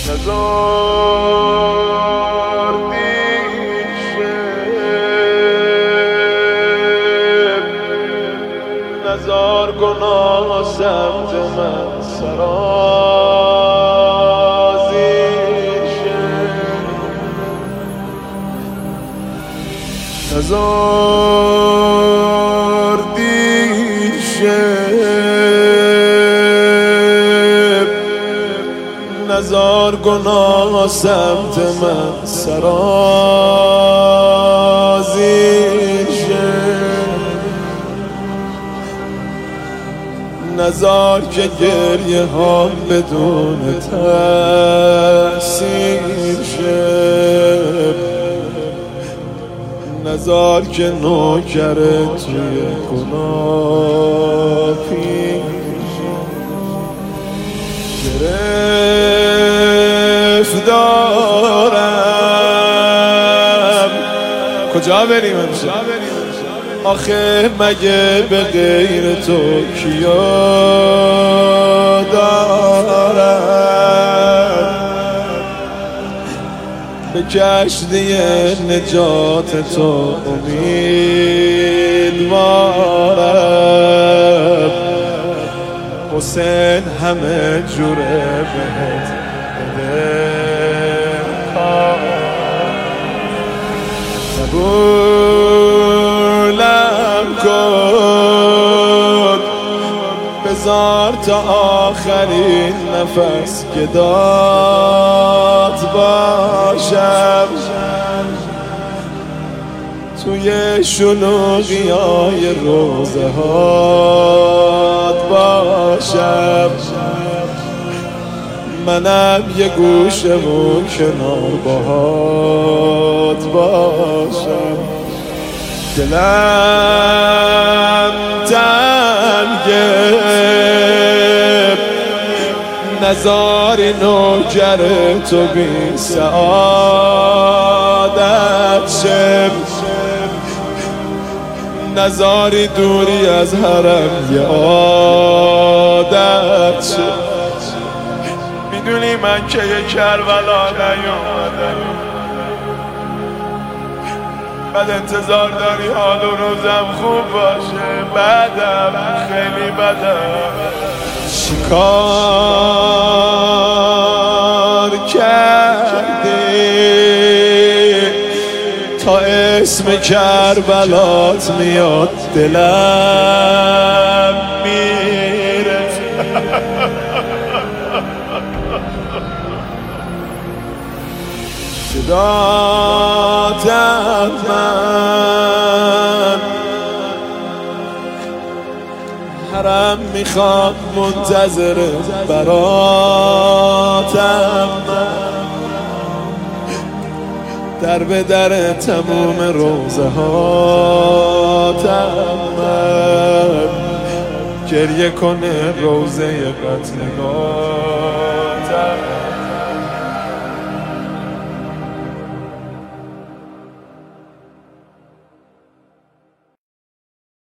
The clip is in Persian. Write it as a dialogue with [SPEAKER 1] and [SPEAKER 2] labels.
[SPEAKER 1] نزار دیشب نزار گناه سمت من سرازیشه نزار دیشب نزار گناه سمت من سرازیشه نزار که گریه ها بدون تأثیر شه نزار که نوکر توی گناه پیش گرفتارم. کجا بریم امشب؟ آخه مگه به غیر تو کیا دارم؟ به کشتی نجات تو امیدوارم. حسین همه جوره بهت بده قبولم کن بذار تا آخرین نفس که داد باشم توی شلوغیای روزه هات باشم. منم یه گوشه و کنار باهات باشم. دلم تنگه نزاری نوکر تو بی سعادت شم نزاری دوری از حرم یه عادت شم. میدونی من که یه کربلا نیومدم بعد انتظار داری حال و روزم خوب باشه بعدم خیلی بدم. شکار کردی تا اسم کربلات میاد دلم میره. صداتم من حرم میخوام منتظر براتم من در به در تموم روزه هاتم من گریه کنه روزه قتلگاه